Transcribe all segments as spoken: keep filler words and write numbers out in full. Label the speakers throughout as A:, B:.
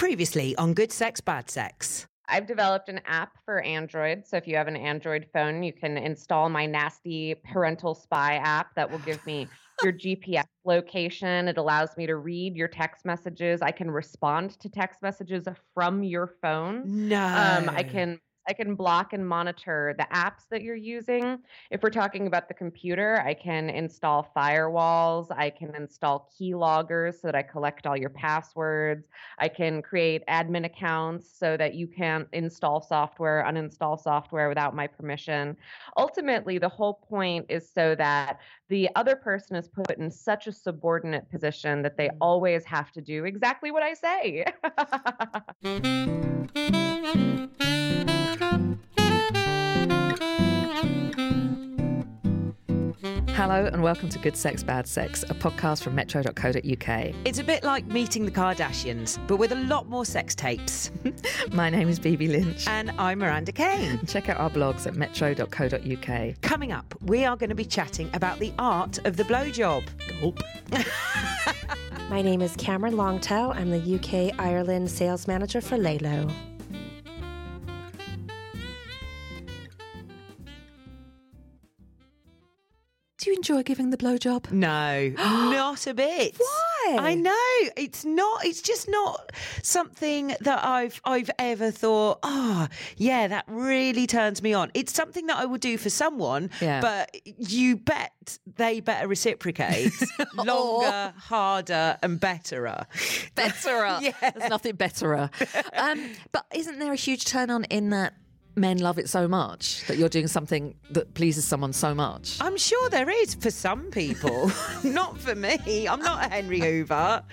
A: Previously on Good Sex, Bad Sex.
B: I've developed an app for Android. So if you have an Android phone, you can install my nasty parental spy app that will give me your G P S location. It allows me to read your text messages. I can respond to text messages from your phone.
A: No.
B: Um, I can I can block and monitor the apps that you're using. If we're talking about the computer, I can install firewalls. I can install keyloggers so that I collect all your passwords. I can create admin accounts so that you can install software, uninstall software without my permission. Ultimately, the whole point is so that the other person is put in such a subordinate position that they always have to do exactly what I say.
C: Hello and welcome to Good Sex, Bad Sex, a podcast from metro dot co dot uk.
A: It's a bit like meeting the Kardashians, but with a lot more sex tapes.
C: My name is Bibi Lynch.
A: And I'm Miranda Kane.
C: Check out our blogs at metro dot co dot uk.
A: Coming up, we are going to be chatting about the art of the blowjob. Gulp.
D: My name is Cameron Longtail. I'm the U K Ireland sales manager for Lelo.
C: Do you enjoy giving the blowjob?
A: No, not a bit.
D: Why?
A: I know it's not. It's just not something that I've I've ever thought. Oh, yeah, that really turns me on. It's something that I would do for someone,
C: Yeah.
A: but you bet they better reciprocate. Longer, harder, and betterer.
C: Betterer.
A: Yeah.
C: There's nothing betterer. Um, but isn't there a huge turn on in that men love it so much that you're doing something that pleases someone so much?
A: I'm sure there is for some people. Not for me. I'm not a Henry Hoover.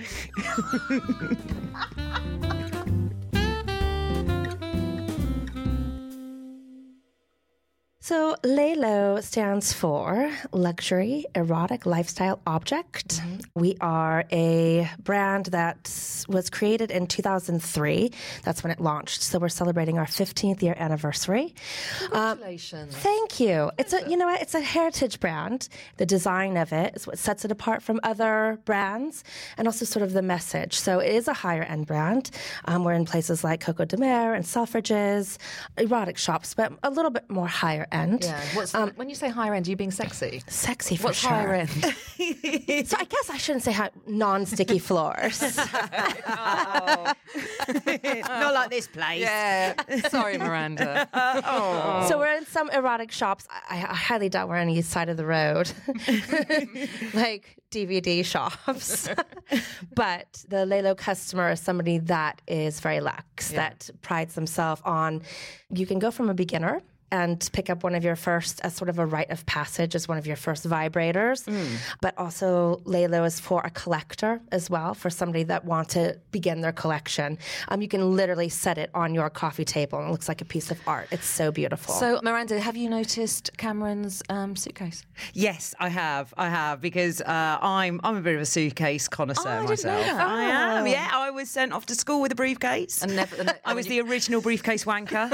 D: So Lelo stands for Luxury Erotic Lifestyle Object. Mm-hmm. We are a brand that was created in two thousand three. That's when it launched. So we're celebrating our fifteenth year anniversary.
C: Congratulations.
D: Um, thank you. It's a, you know what? It's a heritage brand. The design of it is what sets it apart from other brands, and also sort of the message. So it is a higher end brand. Um, we're in places like Coco de Mer and Selfridges, erotic shops, but a little bit more higher end.
C: Yeah. What's um, when you say higher end, are you being sexy?
D: Sexy for
C: What's
D: sure.
C: higher end?
D: So I guess I shouldn't say high, non-sticky floors.
A: Oh. Not like this place.
C: Yeah. Sorry, Miranda.
D: Oh. So we're in some erotic shops. I, I highly doubt we're on the east side of the road, like D V D shops. But the Lelo customer is somebody that is very luxe,
C: Yeah.
D: that prides themselves on. You can go from a beginner and pick up one of your first, as sort of a rite of passage, as one of your first vibrators. Mm. But also, Lelo is for a collector as well, for somebody that wants to begin their collection. Um, you can literally set it on your coffee table, and it looks like a piece of art. It's so beautiful.
C: So, Miranda, have you noticed Cameron's um, suitcase?
A: Yes, I have. I have because uh, I'm I'm a bit of a suitcase connoisseur
C: Oh, I didn't know
A: myself.
C: that.
A: I am. Yeah, I was sent off to school with a briefcase.
C: And never. And
A: I was the original briefcase wanker.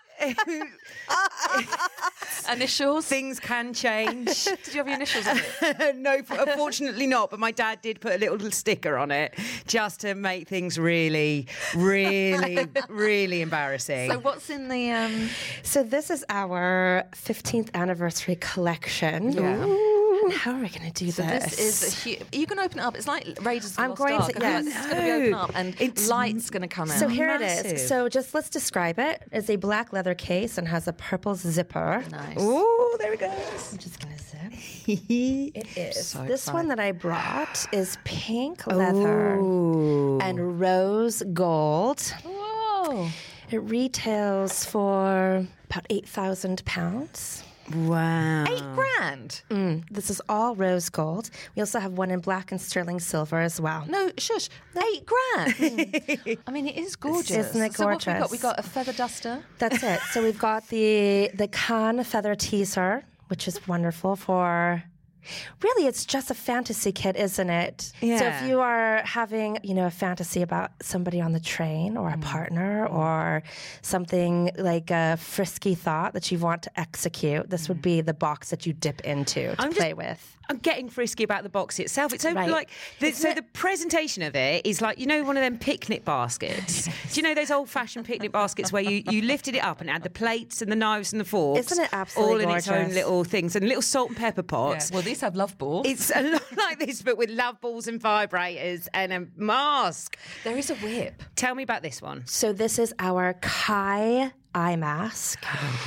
C: Initials?
A: Things can change.
C: Did you have your initials on it?
A: No, unfortunately not. But my dad did put a little, little sticker on it just to make things really, really, really embarrassing.
C: So what's in the... Um...
D: So this is our fifteenth anniversary collection.
C: Yeah.
D: Ooh, how are we going to do
C: So
D: this?
C: this is a huge... You can open it up. It's like Raiders of the
D: I'm
C: Lost
D: going
C: Ark.
D: to- yes.
C: It's going to be open up and
A: It's-
C: light's going to come out.
D: So here it
A: Massive.
D: is. So just let's describe it. It's a black leather case and has a purple zipper.
C: Nice.
A: Ooh, there it goes.
D: I'm just going to zip. It is.
C: So
D: this
C: excited.
D: one that I brought is pink leather
A: Ooh.
D: and rose gold.
C: Whoa.
D: It retails for about eight thousand pounds.
A: Wow.
C: Eight grand?
D: Mm, this is all rose gold. We also have one in black and sterling silver as well.
C: No, shush. Eight grand. I mean, it is gorgeous.
D: Isn't it
C: So what have we got?
D: gorgeous?
C: We got a feather duster.
D: That's it. So we've got the the Cannes feather teaser, which is wonderful for Really, it's just a fantasy kit, isn't it?
A: Yeah.
D: So if you are having, you know, a fantasy about somebody on the train or a mm. partner or something like a frisky thought that you want to execute, this mm. would be the box that you dip into to
A: I'm
D: play
A: just,
D: with.
A: I'm getting frisky about the box itself. It's so
D: Right.
A: like, the, so
D: it?
A: the presentation of it is like, you know, one of them picnic baskets. Do you know those old-fashioned picnic baskets where you, you lifted it up and it had the plates and the knives and the forks?
D: Isn't it absolutely
A: all in its own
D: gorgeous?
A: little things and little salt and pepper pots.
C: Yeah. Well, these have love balls.
A: It's a lot like this, but with love balls and vibrators and a mask.
C: There is a whip.
A: Tell me about this one.
D: So this is our Kai eye mask.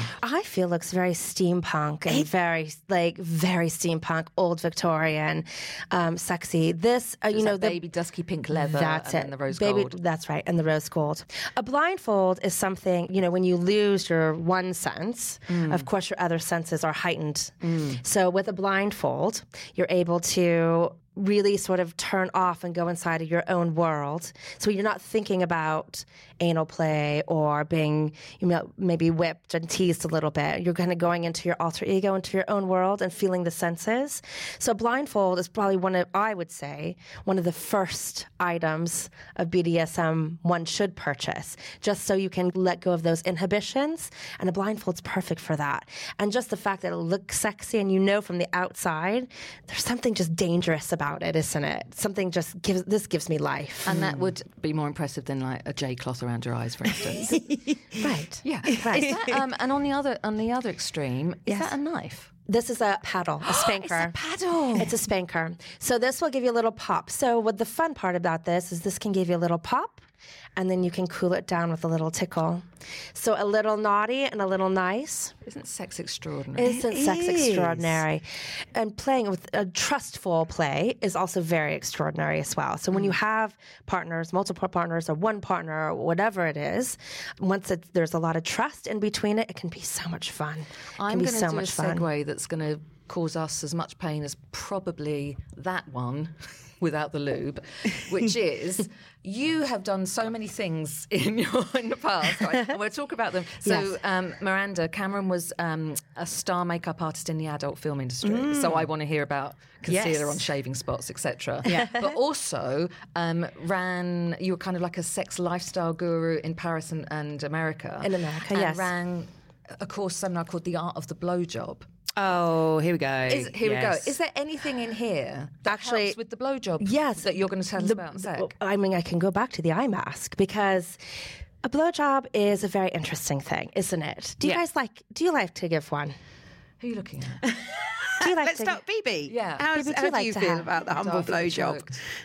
D: I feel looks very steampunk and very like very steampunk, old Victorian, um, sexy. This, uh, you
C: It's
D: know,
C: that
D: the
C: baby dusky pink leather.
D: That's
C: and
D: it.
C: Then the rose
D: Baby,
C: gold.
D: That's right, and the rose gold. A blindfold is something, you know, when you lose your one sense,
C: Mm.
D: of course your other senses are heightened. Mm. So with a blindfold, you're able to really sort of turn off and go inside of your own world. So you're not thinking about anal play or being, you know, maybe whipped and teased a little bit. You're kind of going into your alter ego, into your own world and feeling the senses. So blindfold is probably one of, I would say, one of the first items of B D S M one should purchase, just so you can let go of those inhibitions. And a blindfold's perfect for that. And just the fact that it looks sexy and you know from the outside, there's something just dangerous about about it, isn't it? Something just gives, this gives me life.
C: And that would be more impressive than like a J cloth around your eyes, for instance.
D: Right.
C: Yeah.
D: Right.
C: Is that, um, and on the other on the other extreme, is
D: Yes.
C: that a knife?
D: This is a paddle, a spanker.
C: It's a paddle.
D: It's a spanker. So this will give you a little pop. So what the fun part about this is this can give you a little pop, and then you can cool it down with a little tickle. So a little naughty and a little nice.
C: Isn't sex extraordinary?
D: Isn't
A: It
D: sex
A: is.
D: extraordinary? And playing with a trustful play is also very extraordinary as well. So when you have partners, multiple partners, or one partner, or whatever it is, once it's, there's a lot of trust in between it, it can be so much fun. It
C: I'm
D: can be
C: going to
D: so
C: do
D: much
C: a
D: fun.
C: segue that's going to cause us as much pain as probably that one without the lube, which is you have done so many things in your in the past. Right? And we'll talk about them. So
D: Yes.
C: um, Miranda Cameron was um, a star makeup artist in the adult film industry. So I want to hear about concealer
A: Yes.
C: on shaving spots, et cetera. Yeah. But also um, ran. You were kind of like a sex lifestyle guru in Paris and, and America.
D: In America,
C: and
D: yes.
C: ran a course seminar called The Art of the Blowjob.
A: Oh, here we go.
C: Is, here
A: Yes.
C: we go. Is there anything in here that
D: Actually,
C: helps with the blowjob?
D: yes.
C: that you're going to tell us
D: The-
C: about in a sec?
D: I mean, I can go back to the eye mask because a blowjob is a very interesting thing, isn't it? Do you
A: Yeah.
D: guys like? Do you like to give one?
C: Who are you looking at?
D: Do you like
A: Let's
D: to?
A: start, B B.
C: Yeah.
A: How's,
D: B B, do
A: how
D: you
A: do
D: like
A: you
D: to
A: feel
D: have-
A: about the humble
C: I feel
A: blowjob?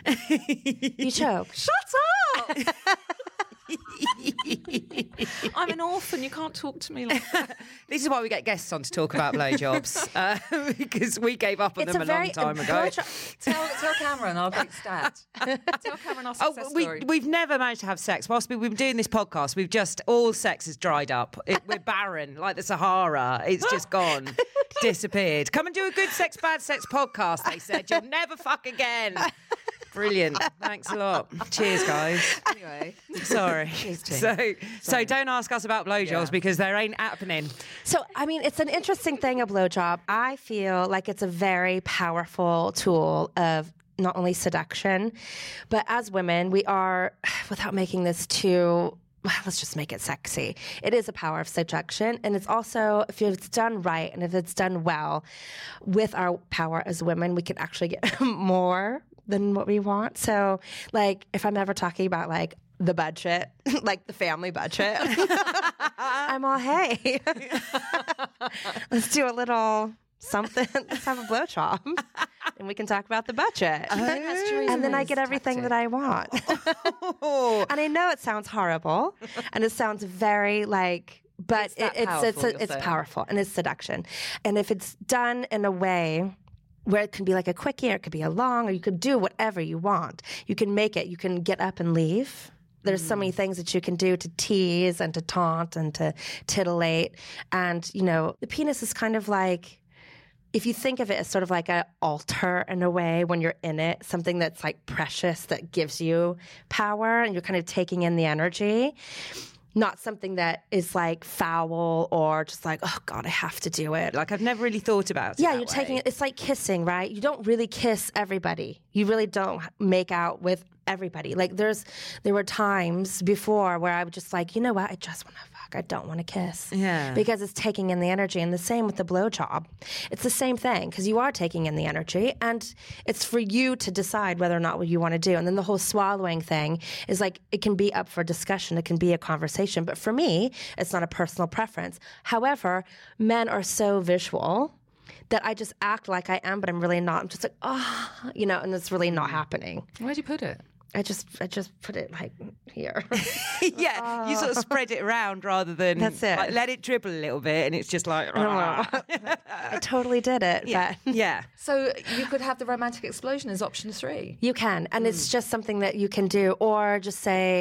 C: choked.
D: You choke.
C: Shut up! I'm an orphan. You can't talk to me like that.
A: This is why we get guests on to talk about blowjobs uh, because we gave up on
D: It's
A: them
D: a
A: a,
D: very
A: long time
D: a
A: ago.
D: blowjob-
C: Tell, tell Cameron our great stat. Tell Cameron our
A: Oh,
C: success
A: we,
C: story.
A: we've never managed to have sex. Whilst we've been doing this podcast, we've just, all sex has dried up. It, we're barren, like the Sahara. It's just gone, disappeared. Come and do a good sex, bad sex podcast, they said. You'll never fuck again. Brilliant. Thanks a lot. Cheers, guys.
C: Anyway,
A: Sorry.
C: Cheers, Tim.
A: So, so don't ask us about blowjobs
C: Yeah.
A: because there ain't happening.
D: So, I mean, it's an interesting thing, a blowjob. I feel like it's a very powerful tool of not only seduction, but as women, we are, without making this too, let's just make it sexy. It is a power of seduction. And it's also, if it's done right and if it's done well, with our power as women, we can actually get more than what we want. So, like, if I'm ever talking about, like, the budget, like the family budget, I'm all, hey, let's do a little something. Let's have a blowjob, and we can talk about the budget. And then I get everything that I want. And I know it sounds horrible, and it sounds very like, but
C: It's that
D: it, it's it's
C: powerful, you're
D: it's
C: saying.
D: powerful, and it's seduction. And if it's done in a way where it can be like a quickie, or it could be a long, or you could do whatever you want. You can make it. You can get up and leave. There's so many things that you can do to tease and to taunt and to titillate. And, you know, the penis is kind of like, if you think of it as sort of like an altar in a way when you're in it, something that's like precious that gives you power and you're kind of taking in the energy. not something that is like foul or just like, oh God, I have to do it.
A: Like I've never really thought about it.
D: Yeah,
A: that
D: you're
A: way.
D: taking it. It's like kissing, right? You don't really kiss everybody. You really don't make out with everybody. Like there's, there were times before where I would just like, you know what? I just want to fuck. I don't want to kiss.
A: Yeah.
D: Because it's taking in the energy. And the same with the blowjob. It's the same thing because you are taking in the energy and it's for you to decide whether or not what you want to do. And then the whole swallowing thing is like, it can be up for discussion. It can be a conversation. But for me, it's not a personal preference. However, men are so visual that I just act like I am, but I'm really not. I'm just like, oh, you know, and it's really not happening.
C: Where'd you put it?
D: I just, I just put it like here.
A: Yeah, you sort of spread it around rather than
D: That's it.
A: like, let it dribble a little bit, and it's just like.
D: I totally did it.
A: yeah,
D: But
A: yeah.
C: So you could have the romantic explosion as option three.
D: you can. And it's just something that you can do. Or just say,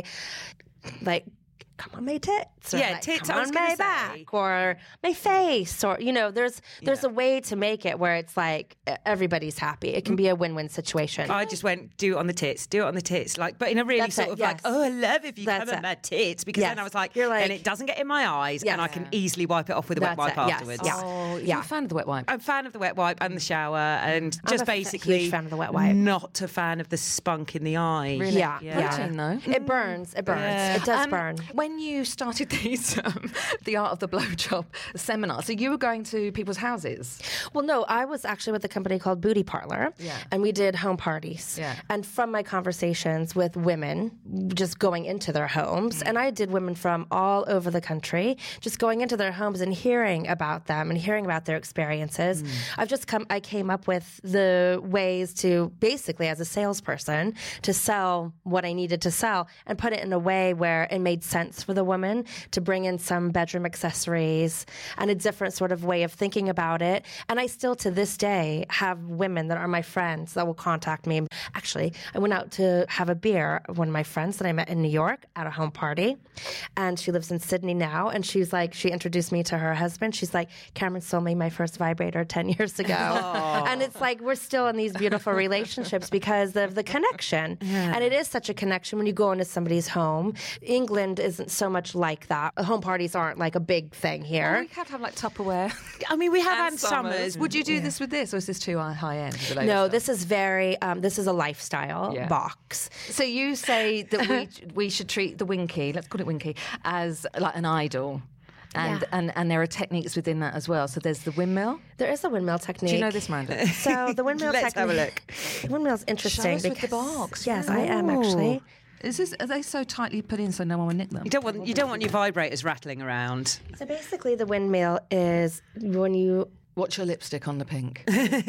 D: like, come on my tits. Or
A: Yeah,
D: like,
A: tits,
D: come
A: I was
D: on
A: gonna
D: my
A: say.
D: back. Or my face. Or, you know, there's there's
A: Yeah.
D: a way to make it where it's like everybody's happy. It can be a win-win situation.
A: I just went, do it on the tits, do it on the tits, like, but in a really
D: That's
A: sort
D: it,
A: of like,
D: yes.
A: oh, I love if you
D: That's
A: come at
D: it.
A: my tits, because then
D: Yes.
A: I was like,
D: You're like-
A: and it doesn't get in my eyes,
D: Yes.
A: and I can easily wipe it off with a wet
D: That's
A: wipe
D: it, yes.
A: afterwards.
D: Yeah.
C: Oh,
D: Yeah.
C: you're a fan of the wet wipe.
A: I'm a fan of the wet wipe and the shower, and just
D: a f-
A: basically
D: huge fan of the wet wipe.
A: not a fan of the spunk in the eye.
C: Really?
D: Yeah,
A: Yeah.
C: Protein, though.
D: It burns. It burns.
A: Yeah.
D: It does
C: Um,
D: burn.
C: When you started these, um, the art of the blowjob seminars, so you were going to people's houses.
D: Well, no, I was actually with a company called Booty Parlor,
C: Yeah.
D: and we did home parties.
C: Yeah.
D: And from my conversations with women, just going into their homes, and I did women from all over the country, just going into their homes and hearing about them and hearing about their experiences. I've just come, I came up with the ways to basically, as a salesperson, to sell what I needed to sell and put it in a way where it made sense for the woman to bring in some bedroom accessories and a different sort of way of thinking about it. And I still, to this day, have women that are my friends that will contact me. Actually, I went out to have a beer with one of my friends that I met in New York at a home party. And she lives in Sydney now. And she's like, she introduced me to her husband. She's like, Cameron sold me my first vibrator ten years ago. And it's like, we're still in these beautiful relationships because of the connection. And it is such a connection when you go into somebody's home. England isn't so much like that. Home parties aren't like a big thing
C: Oh,
D: here.
C: we could have like Tupperware.
A: I mean, we have
C: and
A: Ann Summers.
C: Would you do this with this, or is this too high end? the latest
D: No,
C: stuff?
D: this is very, um, this is a lifestyle
C: Yeah.
D: box.
C: So you say that we we should treat the Winky, let's call it Winky, as like an idol. And,
D: Yeah.
C: and and there are techniques within that as well. So there's the windmill.
D: There is a windmill technique.
C: Do you know this, Miranda?
D: So the windmill
A: Let's have a
D: technique. The windmill's interesting.
C: Show us with the
D: because-
C: box.
D: Yes,
C: Yeah.
D: I am actually.
C: Is this, are they so tightly put in so no one will nick them?
A: You don't want you don't want your vibrators rattling around.
D: So basically, the windmill is when you
C: Watch your lipstick on the pink.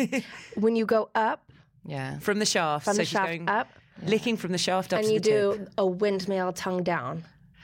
D: when you go up
C: Yeah.
A: From the shaft,
D: from
A: so
D: the
A: she's
D: shaft
A: going
D: up,
A: licking from the shaft up
D: and
A: to
D: you
A: the tip.
D: do a windmill tongue down.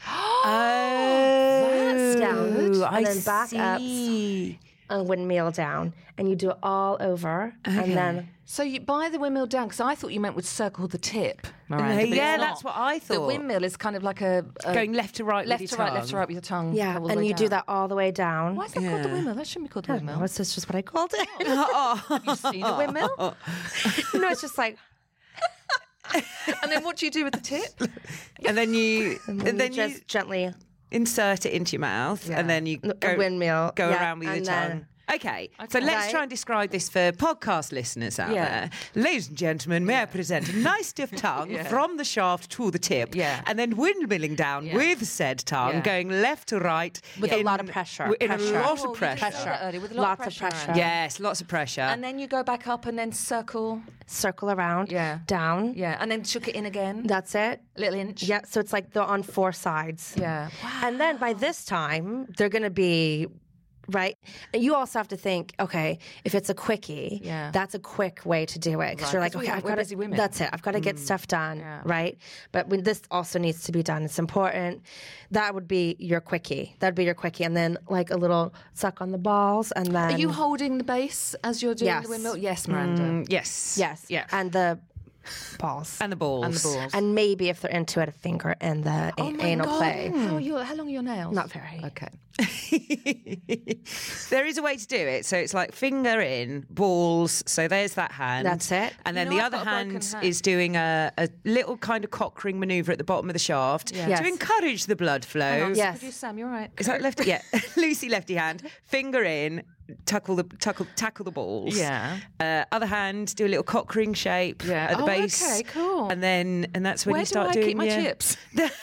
A: Oh,
D: downward,
A: I
D: and then back up.
A: see.
D: A windmill down, and you do it all over, and then
C: So you buy the windmill down, because I thought you meant would circle the tip, Miranda. but
A: yeah,
C: it's not.
A: that's what I
C: The
A: thought.
C: windmill is kind of like a, a
A: Going left to right
C: left
A: with
C: to
A: your
C: right, left to
A: tongue.
C: right with your tongue.
D: yeah,
C: all the
D: and
C: way
D: you do
C: down.
D: that all the way down.
C: Why is that called the
A: Yeah.
C: windmill? That shouldn't be called the windmill.
D: No, it's just what I called it.
C: Have you seen a windmill?
D: no, it's just like
C: And then what do you do with the tip?
A: And then you
D: and
A: and then
D: you
A: you
D: just gently
A: insert it into your mouth,
C: Yeah.
A: and then you
D: a
A: go
D: windmill
A: go
D: yeah,
A: around with your
D: and
A: tongue.
D: then-
A: Okay, so let's
D: Right.
A: try and describe this for podcast listeners out
C: Yeah.
A: there. Ladies and gentlemen, may I present a nice stiff tongue
C: Yeah.
A: from the shaft to the tip,
C: Yeah.
A: and then windmilling down
C: Yeah.
A: with said tongue,
C: Yeah.
A: going left to right
D: With a
A: in-
D: lot of pressure,
A: In
D: pressure.
A: a lot
C: Oh,
A: of
C: you did
A: pressure.
C: say that earlier, with a lot
D: Lots
C: of
D: of
C: pressure.
D: pressure.
A: Yes, lots of pressure.
C: And then you go back up and then circle.
D: circle around,
C: Yeah.
D: down.
C: Yeah. And then chuck it in again.
D: That's it.
C: A little inch.
D: Yeah, so it's like they're on four sides.
C: Yeah.
D: And then by this time, they're going to be right. And you also have to think, okay, if it's a quickie,
C: Yeah.
D: that's a quick way to do it. Because
C: Right,
D: you're like,
C: 'cause we-
D: okay, I've
C: we're
D: got
C: busy
D: to,
C: women.
D: that's it. I've got to get stuff done,
C: Yeah.
D: right? But when this also needs to be done, it's important. That would be your quickie. That'd be your quickie. And then like a little suck on the balls. And then.
C: Are you holding the base as you're doing
D: Yes.
C: the windmill? Yes, Miranda.
A: Mm, yes.
D: Yes.
A: Yeah.
D: And the balls.
A: And the balls.
C: And the balls.
D: And maybe if they're into it, a finger in the
C: Oh
D: a-
C: my
D: anal
C: God.
D: play.
C: How, are your, how long are your nails?
D: Not very.
C: Okay.
A: There is a way to do it. So it's like finger in, balls. So there's that hand.
D: That's it.
A: And then
C: You know,
A: the
C: I've
A: other
C: got a broken
A: hand,
C: hand.
A: is doing a, a little kind of cock ring manoeuvre at the bottom of the shaft
D: Yes.
A: to encourage the blood flow.
C: Hang on,
D: Yes.
C: Producer Sam, you're right.
A: Is that lefty? Yeah. Lucy lefty hand. Finger in, tackle the tackle, tackle the balls.
C: Yeah.
A: Uh, other hand, do a little cock ring shape
C: Yeah.
A: at the
C: Oh,
A: base.
C: okay, cool.
A: And then and that's when
C: Where
A: you
C: do
A: start
C: I
A: doing
C: keep my
A: your...
C: chips?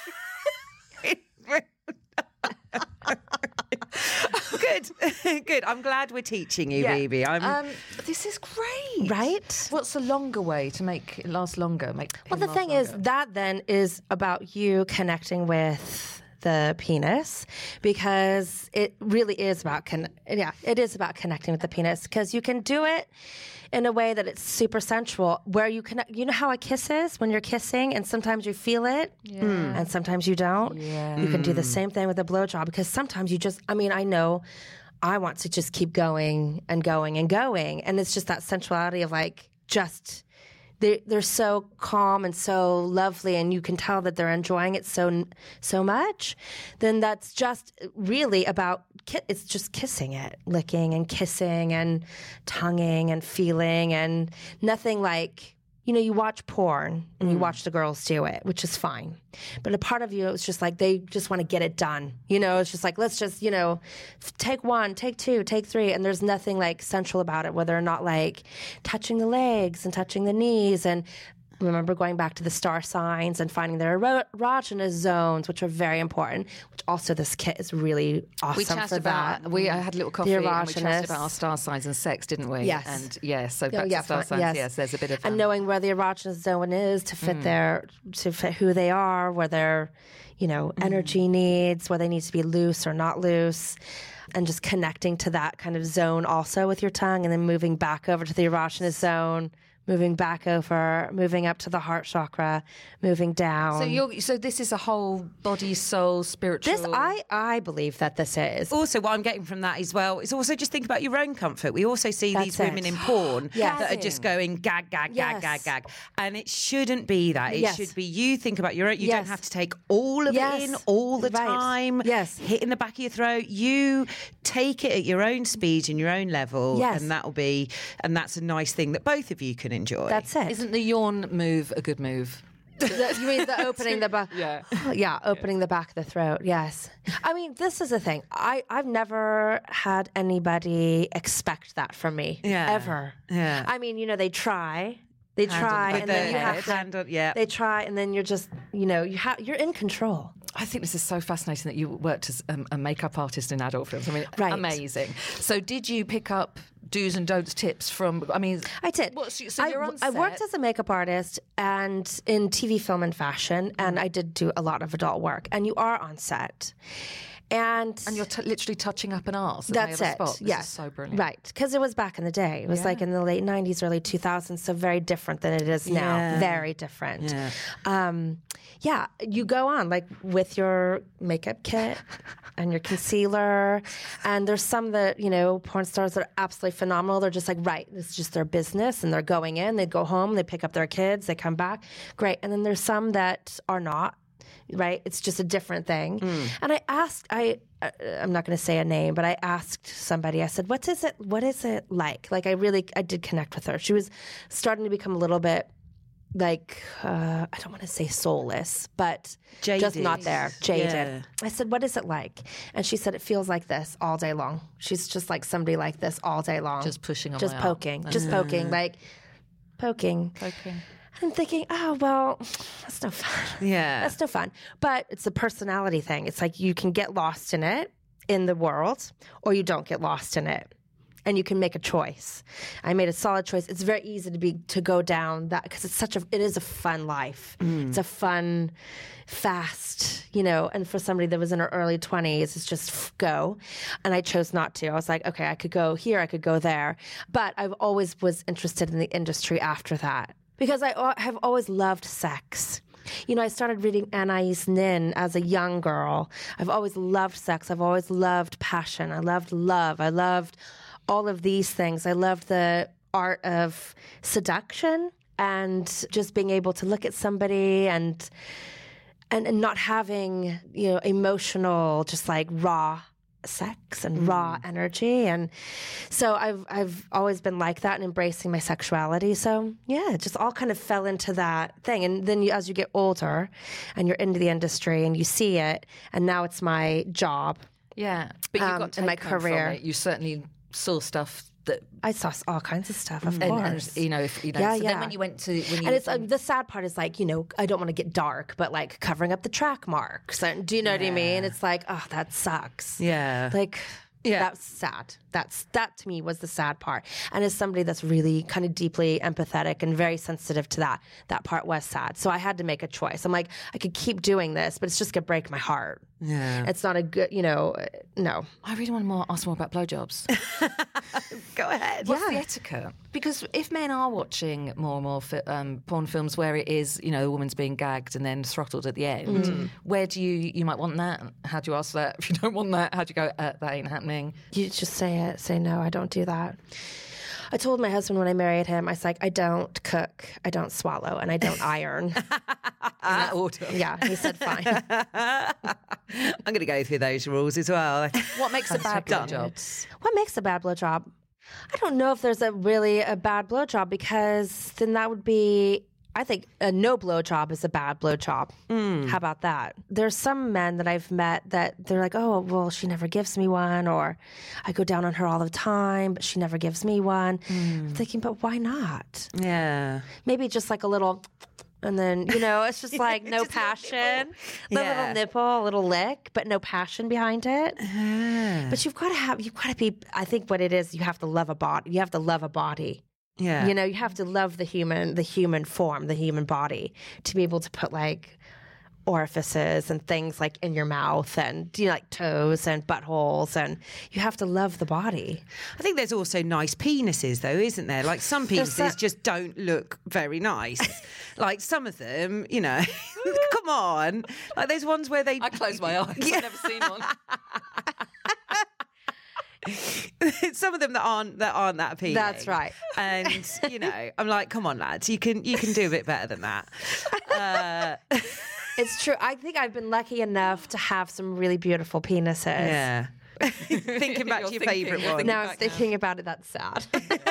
A: Good, good. I'm glad we're teaching you,
C: Yeah.
A: Phoebe. I'm.
C: Um, this is great.
D: Right?
C: What's a longer way to make it last longer? Make
D: Well,
C: him
D: the
C: last
D: thing is,
C: longer?
D: that then is about you connecting with the penis, because it really is about con- yeah, it is about connecting with the penis, because you can do it in a way that it's super sensual, where you connect. You know how a kiss is when you're kissing, and sometimes you feel it, and sometimes you don't.
C: Yeah.
D: You can do the same thing with a blowjob, because sometimes you just. I mean, I know. I want to just keep going and going and going, and it's just that sensuality of like just. They they're so calm and so lovely, and you can tell that they're enjoying it so so much. Then that's just really about ki- it's just kissing it, licking and kissing and tonguing and feeling, and nothing like. You know, you watch porn and you watch the girls do it, which is fine. But a part of you, it's just like they just want to get it done. You know, it's just like, let's just, you know, f- take one, take two, take three. And there's nothing like sensual about it, whether or not like touching the legs and touching the knees. And remember going back to the star signs and finding their ero- erogenous zones, which are very important, which also this kit is really awesome
C: we chatted
D: for
C: about
D: that.
C: we I had a little coffee and we
D: erogenous.
C: chatted about our star signs and sex, didn't we?
D: Yes.
C: And yes, so
D: Oh,
C: back
D: yeah,
C: to star
D: fine,
C: signs.
D: yes.
C: Yes. there's a bit of
D: And
C: um,
D: knowing where the erogenous zone is to fit their to fit who they are, where their you know energy needs, where they need to be loose or not loose, and just connecting to that kind of zone also with your tongue, and then moving back over to the erogenous zone, moving back over, moving up to the heart chakra, moving down.
C: So you're so this is a whole body, soul, spiritual.
D: this I I believe that this is.
A: Also, what I'm getting from that as well is also just think about your own comfort. We also see
D: That's
A: these
D: it.
A: women in porn
D: Yes.
A: that are just going gag, gag, gag,
D: Yes.
A: gag, gag. And it shouldn't be that. It
D: Yes.
A: should be you think about your own. You
D: Yes.
A: don't have to take all of
D: Yes.
A: it in all the
D: Right.
A: time.
D: Yes.
A: Hit in the back of your throat. You take it at your own speed and your own level.
D: Yes.
A: And that'll be, and that's a nice thing that both of you can enjoy.
D: That's it.
C: Isn't the yawn move a good move?
D: The- you mean the opening the back?
C: Yeah.
D: yeah, opening the back of the throat. Yes. I mean, this is the thing. I I've never had anybody expect that from me.
A: Yeah.
D: Ever.
A: Yeah.
D: I mean, you know, they try. They
C: Hand on
D: try,
C: the
D: and
A: With
D: then
A: the
D: you have
A: head,
D: to.
A: hand on- yeah.
D: They try, and then you're just, you know, you have you're in control.
C: I think this is so fascinating that you worked as um, a makeup artist in adult films. I mean,
D: Right.
C: amazing. So, did you pick up do's and don'ts tips from? I mean,
D: I did.
C: What's, so
D: I,
C: you're on
D: I worked
C: set.
D: as a makeup artist and in T V, film, and fashion, and I did do a lot of adult work. And you are on set, and
C: and you're t- literally touching up an arse. At
D: that's
C: the
D: it.
C: spot. This
D: yes,
C: is so brilliant.
D: Right, because it was back in the day. It was like in the late nineties, early two thousands. So very different than it is now.
A: Yeah.
D: Very different.
A: Yeah.
D: Um, yeah, you go on like with your makeup kit and your concealer, and there's some that you know porn stars that are absolutely phenomenal. They're just like, right, this is just their business, and they're going in, they go home, they pick up their kids, they come back, great. And then there's some that are not. Right, it's just a different thing. And I asked, I, uh, I'm not going to say a name, but I asked somebody. I said, "What is it? What is it like?" Like, I really, I did connect with her. She was starting to become a little bit, like, uh, I don't want to say soulless, but just
A: Jaded.
D: not there, jaded.
A: Yeah.
D: I said, "What is it like?" And she said, "It feels like this all day long. She's just like somebody like this all day long,
C: Just pushing on
D: just
C: my arm.
D: poking, just poking, like poking."
C: Okay.
D: I'm thinking, oh, well, that's no fun.
A: Yeah.
D: That's no fun. But it's a personality thing. It's like you can get lost in it, in the world, or you don't get lost in it. And you can make a choice. I made a solid choice. It's very easy to be to go down that because it's such a it is a fun life. It's a fun, fast, you know. And for somebody that was in her early twenties, it's just f- go. And I chose not to. I was like, okay, I could go here, I could go there. But I've always was interested in the industry after that because I al- have always loved sex. You know, I started reading Anais Nin as a young girl. I've always loved sex. I've always loved passion. I loved love. I loved all of these things. I loved the art of seduction and just being able to look at somebody and and, and not having, you know, emotional, just like raw sex and mm. raw energy. And so I've I've always been like that and embracing my sexuality. So yeah, it just all kind of fell into that thing. And then you, as you get older and you're into the industry and you see it, and now it's my job.
C: Yeah, but you
D: um,
C: got
D: in my
C: take home
D: career.
C: From it. You certainly saw stuff that
D: I saw all kinds of stuff, of
C: and,
D: course.
C: and, you know, if, you know.
D: Yeah,
C: so
D: yeah.
C: then when you went to, when you
D: and it's
C: um,
D: uh, the sad part is like, you know, I don't want to get dark, but like covering up the track marks. And, do you know yeah. what I mean? It's like, oh, that sucks.
A: Yeah,
D: like. Yeah. That's sad. That's that to me was the sad part. And as somebody that's really kind of deeply empathetic and very sensitive to that, that part was sad. So I had to make a choice. I'm like, I could keep doing this, but it's just gonna break my heart.
A: Yeah.
D: It's not a good, you know, no.
C: I really want to more, ask more about blowjobs.
A: Go ahead.
C: What's the
D: Yeah.
C: etiquette? Because if men are watching more and more fi- um, porn films where it is, you know, a woman's being gagged and then throttled at the end, where do you, you might want that? How do you ask that? If you don't want that, how do you go, uh, that ain't happening?
D: You just say it. Say, no, I don't do that. I told my husband when I married him, I was like, I don't cook, I don't swallow, and I don't iron.
C: In that order.
D: Yeah, he said fine.
A: I'm going to go through those rules as well.
C: What makes a bad blowjob?
D: What makes a bad blowjob? I don't know if there's a really a bad blowjob, because then that would be, I think a no blowjob is a bad blowjob. Mm. How about that? There's some men that I've met that they're like, oh, well, she never gives me one, or I go down on her all the time, but she never gives me one. Mm. I'm thinking, but why not?
A: Yeah.
D: Maybe just like a little, and then, you know, it's just like no
A: Just a
D: passion.
A: nipple.
D: The
A: Yeah.
D: little nipple, a little lick, but no passion behind it.
A: Ah.
D: But you've got to have, you've got to be, I think what it is, you have to love a body. You have to love a body.
A: Yeah.
D: You know, you have to love the human, the human form, the human body, to be able to put like orifices and things like in your mouth, and, you know, like toes and buttholes, and you have to love the body.
A: I think there's also nice penises, though, isn't there? Like some penises
D: that-
A: just don't look very nice. Like some of them, you know, come on. Like there's ones where they.
C: I close my eyes.
A: Yeah.
C: I've never seen one.
A: Some of them that aren't that aren't that appealing.
D: That's right.
A: And you know, I'm like, come on, lads, you can you can do a bit better than that. Uh,
D: It's true. I think I've been lucky enough to have some really beautiful penises.
A: yeah. Thinking back
C: You're
A: to your
C: thinking,
A: favourite
C: you're
A: one.
C: thinking
D: Now I'm
C: back now.
D: thinking about it. That's sad.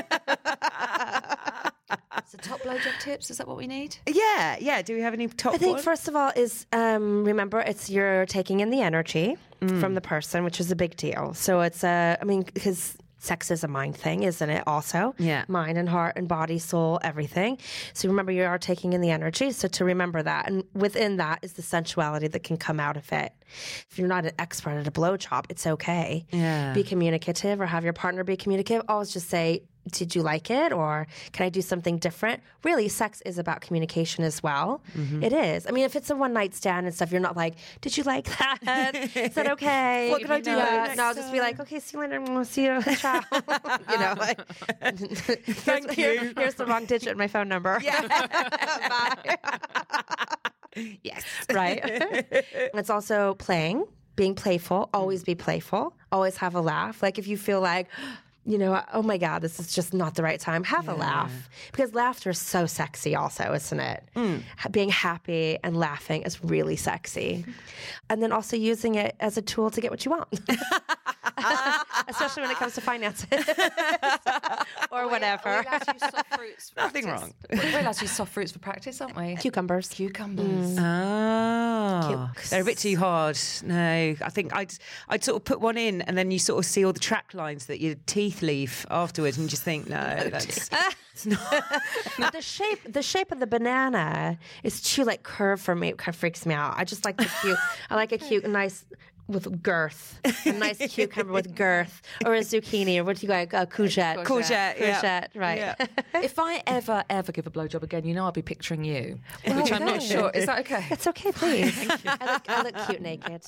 C: So top blowjob tips, is that what we need?
A: Yeah, yeah. Do we have any top
D: I think
A: one?
D: first of all is um, remember it's you're taking in the energy from the person, which is a big deal. So it's a, I mean, because sex is a mind thing, isn't it? Also,
A: Yeah.
D: mind and heart and body, soul, everything. So remember, you are taking in the energy. So to remember that, and within that is the sensuality that can come out of it. If you're not an expert at a blowjob, it's okay.
A: Yeah.
D: Be communicative, or have your partner be communicative. Always just say, did you like it, or can I do something different? Really, sex is about communication as well.
A: Mm-hmm.
D: It is. I mean, if it's a one night stand and stuff, you're not like, did you like that? Is that okay?
A: What can I do
D: Yeah.
A: next
D: No, I'll just be like, okay, see you later. We'll see you. Ciao. You know, like,
A: Thank
D: here-
A: you.
D: Here's the wrong digit in my phone number.
A: Yeah.
D: Bye.
A: Yes.
D: Right. It's also playing, being playful. Always be playful. Always have a laugh. Like if you feel like, you know, oh my God, this is just not the right time, have a laugh. Because laughter is so sexy also, isn't it? Ha- Being happy and laughing is really sexy. And then also using it as a tool to get what you want. Especially when it comes to finances. Or whatever.
C: We're allowed to use soft fruits for
A: Nothing
C: practice. We're allowed to use soft fruits for practice, aren't we?
D: Cucumbers.
C: Cucumbers.
A: Oh,
D: Cukes.
A: they're a bit too hard. No, I think I'd I'd sort of put one in, and then you sort of see all the track lines that your teeth leave afterwards, and you just think, no, that's it's not.
D: But the shape, the shape of the banana is too like curved for me. It kind of freaks me out. I just like the cute. I like a cute, nice with girth, a nice cucumber with girth, or a zucchini, or what do you like? A courgette.
A: Courgette, yeah.
D: Courgette, right?
A: Yeah.
C: If I ever, ever give a blowjob again, you know I'll be picturing you, which I'm not
D: okay.
C: sure. Is that okay?
D: It's okay, please. I look, I look cute naked.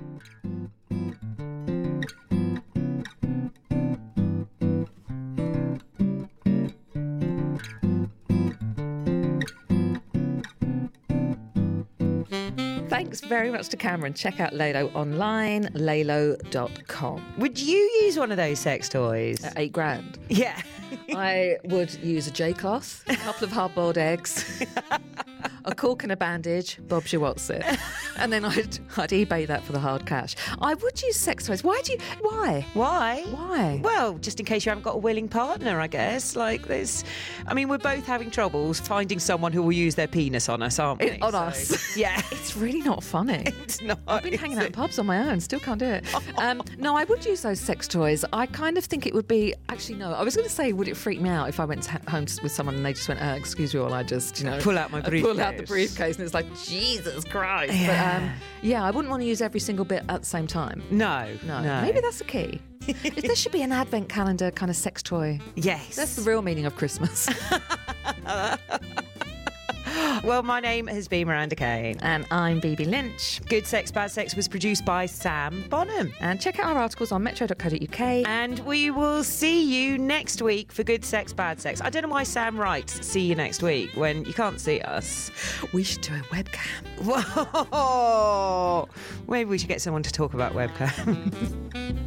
C: Thanks very much to Cameron. Check out Lalo online, lalo dot com.
A: Would you use one of those sex toys?
C: Eight grand.
A: Yeah.
C: I would use a J-cloth, a couple of hard-boiled eggs, a cork and a bandage, Bob's your what's it. And then I'd, I'd eBay that for the hard cash. I would use sex toys. Why do you, why?
A: Why?
C: Why?
A: Well, just in case you haven't got a willing partner, I guess. Like there's, I mean, we're both having troubles finding someone who will use their penis on us, aren't we?
C: It- on
A: So,
C: us.
A: Yeah.
C: It's really not funny.
A: It's not.
C: I've been hanging out in pubs on my own, still can't do it. Um, no, I would use those sex toys. I kind of think it would be, actually, no, I was going to say, would it freak me out if I went to home with someone and they just went, uh, excuse me, while I just, you know,
A: Pull out my
C: I'd pull out the
A: briefcase.
C: briefcase and it's like, Jesus Christ.
A: Yeah.
C: But um, yeah, I wouldn't want to use every single bit at the same time.
A: No,
C: No,
A: no.
C: maybe that's the key. There should be an advent calendar kind of sex toy.
A: Yes.
C: That's the real meaning of Christmas.
A: Well, my name has been Miranda Kane.
C: And I'm Bibi Lynch.
A: Good Sex, Bad Sex was produced by Sam Bonham.
C: And check out our articles on metro dot co dot uk.
A: And we will see you next week for Good Sex, Bad Sex. I don't know why Sam writes see you next week when you can't see us.
C: We should do a webcam.
A: Whoa! Maybe we should get someone to talk about webcam.